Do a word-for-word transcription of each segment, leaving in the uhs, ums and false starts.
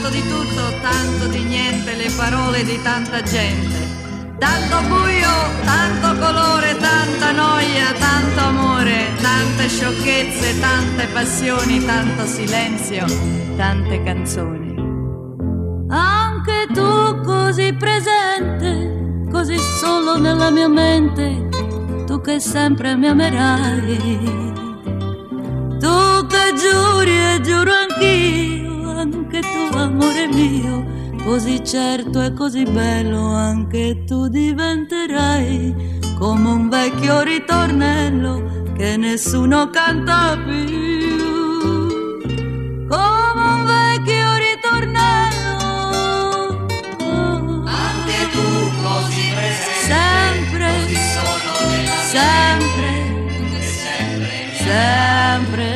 tanto di tutto, tanto di niente, le parole di tanta gente. Tanto buio, tanto colore, tanta noia, tanto amore, tante sciocchezze, tante passioni, tanto silenzio, tante canzoni. Anche tu così presente, così solo nella mia mente, tu che sempre mi amerai. Tu che giuri e giuro anch'io, anche tu amore mio, così certo e così bello anche tu diventerai, come un vecchio ritornello che nessuno canta più, come un vecchio ritornello. Anche tu così presente, sempre, così solo nella sempre, mente, sempre, sempre,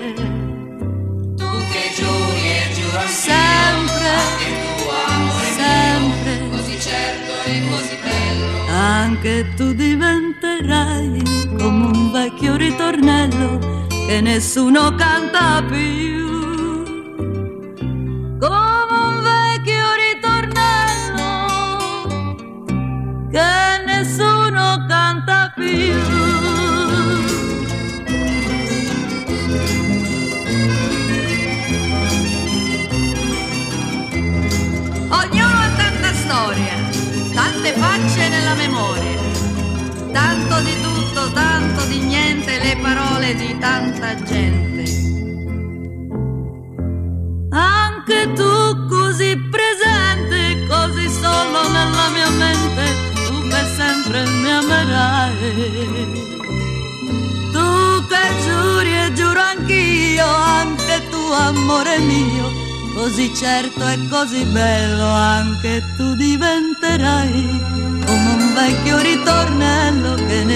tu che giuri e giuro sempre, anche tu amore sempre, mio, così certo e così bello. Anche tu diventerai come un vecchio ritornello che nessuno canta più, come un vecchio ritornello che nessuno canta più. Ognuno ha tanta storia, tante facce nella memoria, tanto di tutto, tanto di niente, le parole di tanta gente. Anche tu così presente, così solo nella mia mente, tu che sempre mi amerai. Tu che giuri e giuro anch'io, anche tu amore mio, così certo e così bello anche tu diventerai, come un vecchio ritornello che